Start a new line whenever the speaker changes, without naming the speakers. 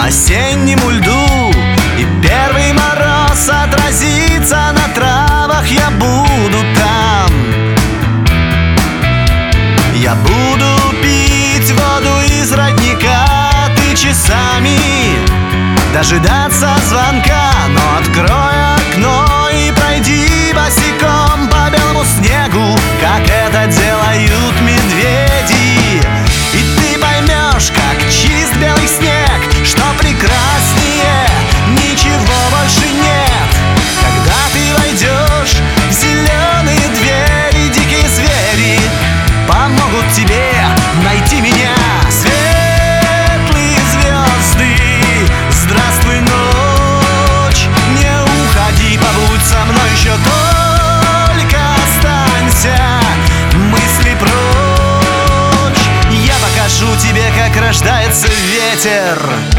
осеннему льду, и первый мороз отразится на травах. Я буду там. Я буду пить воду из родника. Ты часами дожидаться звонка, но открой окно и пройди босиком по белому снегу, как это делают медведи. И ты поймешь, как чист белый снег, что прекраснее ничего больше нет. Когда ты войдешь в зеленые двери, дикие звери помогут тебе найти меня. Светлые звезды, здравствуй, ночь, не уходи, побудь со мной еще только останься. Мысли прочь, я покажу тебе, как рождается ветер.